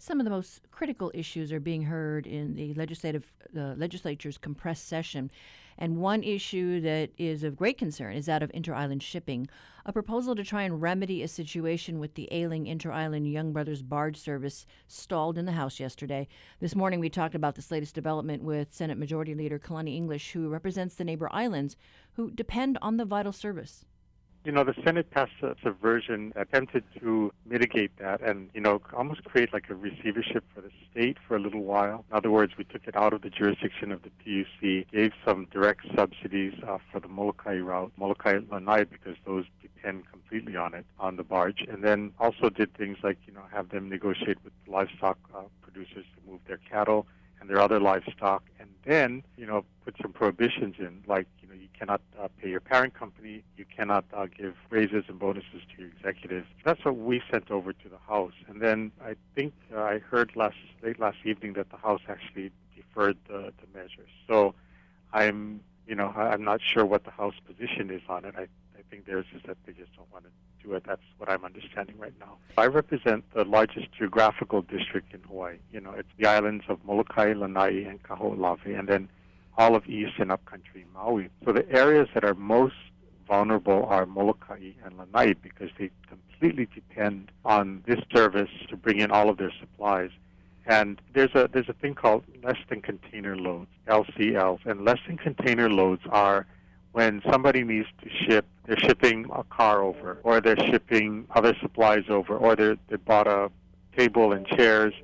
Some of the most critical issues are being heard in the legislature's compressed session. And one issue that is of great concern is that of inter-island shipping. A proposal to try and remedy a situation with the ailing inter-island Young Brothers barge service stalled in the House yesterday. This morning we talked about this latest development with Senate Majority Leader Kalani English, who represents the neighbor islands who depend on the vital service. The Senate passed a version attempted to mitigate that and, almost create like a receivership for the state for a little while. In other words, we took it out of the jurisdiction of the PUC, gave some direct subsidies for the Molokai route, Molokai-Lanai, because those depend completely on it, on the barge, and then also did things like, have them negotiate with livestock producers to move their cattle and their other livestock, and then, put some prohibitions in, like, you cannot pay your parent company, you cannot give raises and bonuses to your executives. That's what we sent over to the House. And then I think I heard late last evening that the House actually deferred the measures. So I'm not sure what the House position is on it. I think theirs is that they just don't want to do it. That's what I'm understanding right now. I represent the largest geographical district in Hawaii. It's the islands of Molokai, Lanai, and Kaho'olawe, and then all of East and Upcountry Maui. So the areas that are most vulnerable are Molokai and Lanai because they completely depend on this service to bring in all of their supplies. And there's a thing called less than container loads, LCLs, and less than container loads are when somebody needs to ship, they're shipping a car over, or they're shipping other supplies over, or they bought a table and chairs,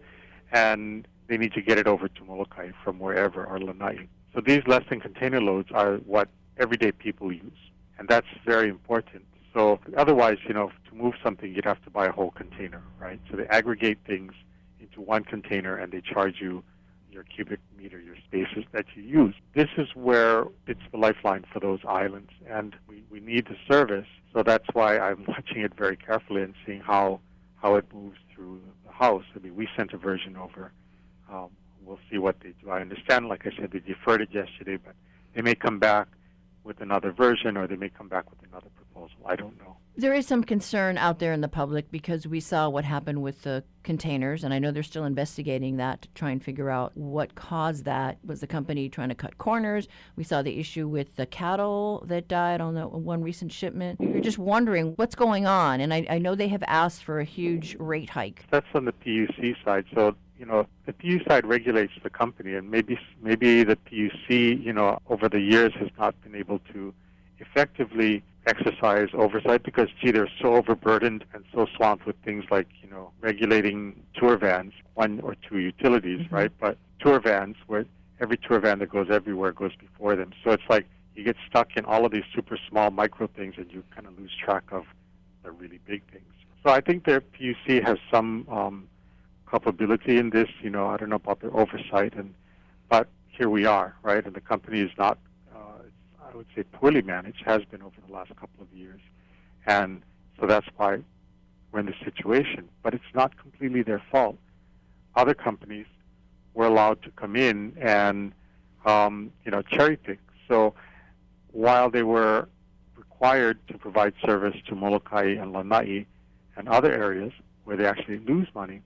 and they need to get it over to Molokai from wherever, or Lanai. So these less than container loads are what everyday people use, and that's very important. So otherwise, to move something, you'd have to buy a whole container, right? So they aggregate things into one container, and they charge you your cubic meter, your spaces that you use. This is where it's the lifeline for those islands, and we need the service. So that's why I'm watching it very carefully and seeing how it moves through the House. I mean, we sent a version over. We'll see what they do. I understand, like I said, they deferred it yesterday, but they may come back with another version or they may come back with another proposal. I don't know. There is some concern out there in the public because we saw what happened with the containers, and I know they're still investigating that to try and figure out what caused that. Was the company trying to cut corners? We saw the issue with the cattle that died on the one recent shipment. You're just wondering what's going on, and I know they have asked for a huge rate hike. That's on the PUC side. So, the PUC side regulates the company, and maybe the PUC, over the years has not been able to effectively exercise oversight because, they're so overburdened and so swamped with things like, regulating tour vans, one or two utilities, mm-hmm. right? But tour vans, where every tour van that goes everywhere goes before them. So it's like you get stuck in all of these super small micro things and you kind of lose track of the really big things. So I think their PUC has some culpability in this. I don't know about their oversight, but here we are, right? And the company is not, I would say, poorly managed, has been over the last couple of years. And so that's why we're in this situation. But it's not completely their fault. Other companies were allowed to come in and, cherry pick. So while they were required to provide service to Molokai and Lanai and other areas where they actually lose money,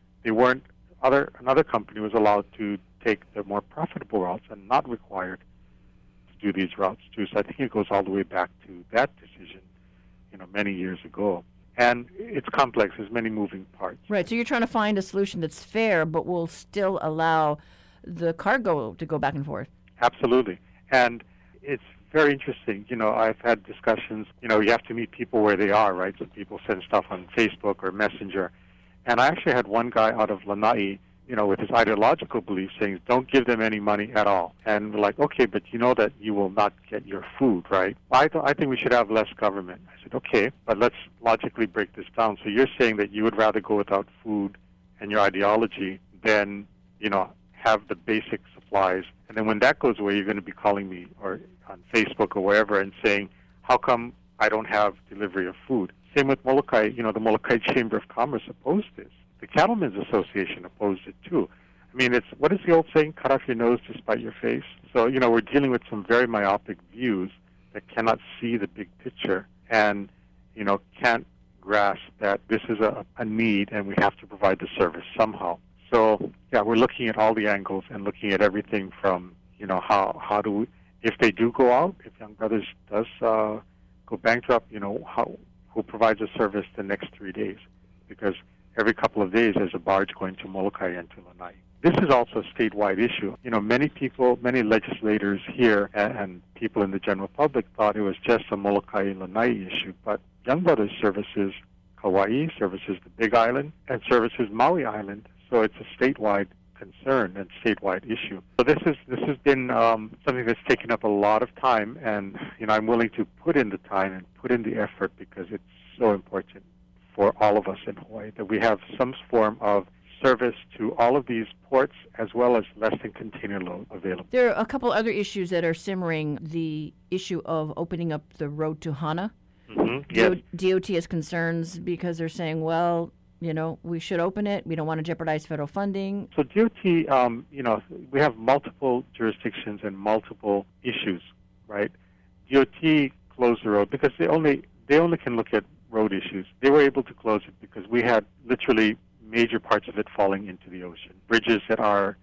another company was allowed to take the more profitable routes and not required to do these routes too. So I think it goes all the way back to that decision, many years ago. And it's complex. There's many moving parts. Right. So you're trying to find a solution that's fair, but will still allow the cargo to go back and forth. Absolutely. And it's very interesting. I've had discussions. You have to meet people where they are, right? So people send stuff on Facebook or Messenger. And I actually had one guy out of Lanai, with his ideological beliefs saying, don't give them any money at all. And we're like, okay, but you know that you will not get your food, right? I think we should have less government. I said, okay, but let's logically break this down. So you're saying that you would rather go without food and your ideology than, have the basic supplies. And then when that goes away, you're going to be calling me or on Facebook or wherever and saying, how come I don't have delivery of food? Same with Molokai. The Molokai Chamber of Commerce opposed this. The Cattlemen's Association opposed it too. I mean, what is the old saying? Cut off your nose to spite your face. So, we're dealing with some very myopic views that cannot see the big picture and, can't grasp that this is a need and we have to provide the service somehow. So, yeah, we're looking at all the angles and looking at everything from, how do we, if they do go out, if Young Brothers does go bankrupt, who provides a service the next 3 days? Because every couple of days there's a barge going to Molokai and to Lanai. This is also a statewide issue. Many people, many legislators here and people in the general public thought it was just a Molokai and Lanai issue, but Young Brothers services Kauai, services the Big Island, and services Maui Island. So it's a statewide concern and statewide issue. So this has been something that's taken up a lot of time, and I'm willing to put in the time and put in the effort because it's so important for all of us in Hawaii that we have some form of service to all of these ports as well as less than container load available. There are a couple other issues that are simmering. The issue of opening up the road to Hana. Mm-hmm. Yes. DOT has concerns because they're saying, well, we should open it. We don't want to jeopardize federal funding. So DOT, we have multiple jurisdictions and multiple issues, right? DOT closed the road because they only can look at road issues. They were able to close it because we had literally major parts of it falling into the ocean. Bridges that are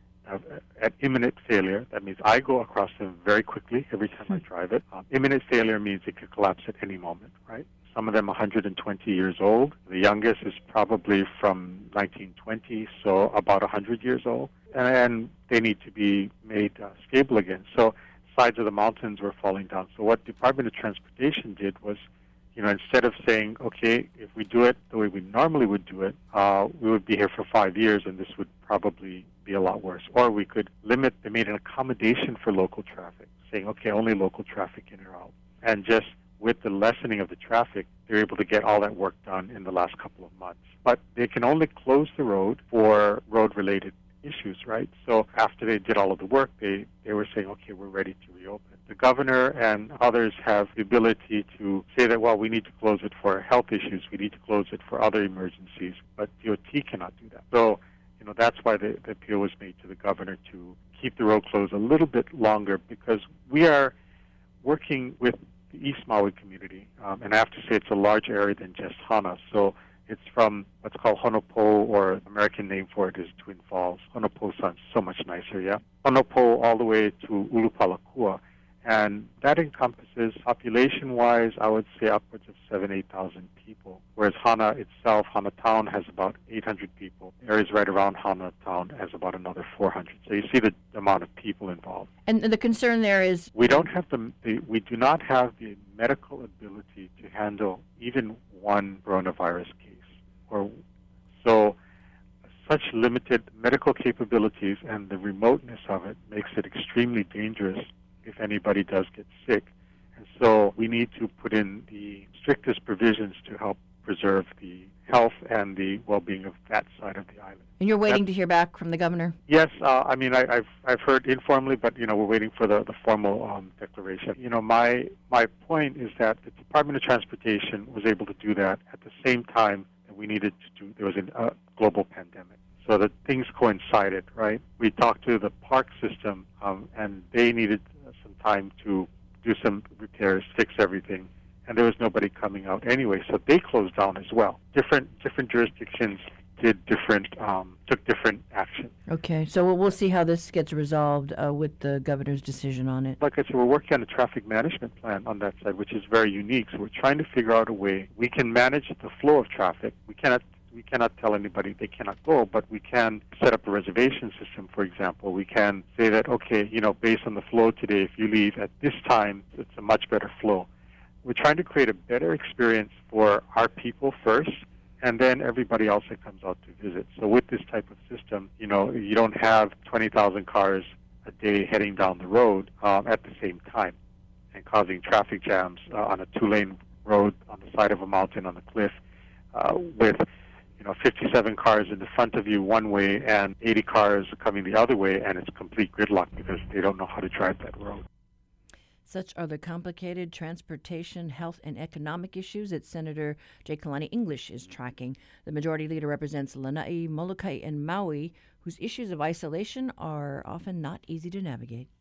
at imminent failure. That means I go across them very quickly every time I drive it. Imminent failure means it could collapse at any moment, right? Some of them 120 years old. The youngest is probably from 1920, so about 100 years old. And they need to be made stable again. So sides of the mountains were falling down. So what Department of Transportation did was, instead of saying, okay, if we do it the way we normally would do it, we would be here for 5 years and this would probably be a lot worse. Or we could limit, they made an accommodation for local traffic, saying, okay, only local traffic in or out. And just with the lessening of the traffic, they're able to get all that work done in the last couple of months. But they can only close the road for road-related issues, right? So after they did all of the work, they were saying, okay, we're ready to reopen. The governor and others have the ability to say that, well, we need to close it for health issues, we need to close it for other emergencies, but DOT cannot do that. So, that's why the appeal was made to the governor to keep the road closed a little bit longer because we are working with the East Maui community, and I have to say it's a larger area than just Hana. So it's from what's called Honopo, or the American name for it is Twin Falls. Honopo sounds so much nicer, yeah? Honopo all the way to Ulupalakua. And that encompasses, population-wise, I would say upwards of 8,000 people. Whereas Hana itself, Hana Town, has about 800 people. Areas right around Hana Town has about another 400. So you see the amount of people involved. And the concern there is we don't have we do not have the medical ability to handle even one coronavirus case. So such limited medical capabilities and the remoteness of it makes it extremely dangerous if anybody does get sick. And so we need to put in the strictest provisions to help preserve the health and the well-being of that side of the island. And you're waiting to hear back from the governor? Yes. I've heard informally, but, we're waiting for the formal declaration. My point is that the Department of Transportation was able to do that at the same time that we needed to do, there was a global pandemic. So that things coincided, right? We talked to the park system, and they needed some time to do some repairs, fix everything, and there was nobody coming out anyway, so they closed down as well. Different jurisdictions took different action. Okay, so we'll see how this gets resolved with the governor's decision on it. Like I said, we're working on a traffic management plan on that side, which is very unique. So we're trying to figure out a way we can manage the flow of traffic. We cannot tell anybody they cannot go, but we can set up a reservation system, for example. We can say that, okay, based on the flow today, if you leave at this time, it's a much better flow. We're trying to create a better experience for our people first, and then everybody else that comes out to visit. So with this type of system, you don't have 20,000 cars a day heading down the road at the same time and causing traffic jams on a 2-lane road on the side of a mountain on a cliff with 57 cars in the front of you one way and 80 cars coming the other way, and it's complete gridlock because they don't know how to drive that road. Such are the complicated transportation, health, and economic issues that Senator Jay Kalani English is tracking. The majority leader represents Lanai, Molokai, and Maui, whose issues of isolation are often not easy to navigate.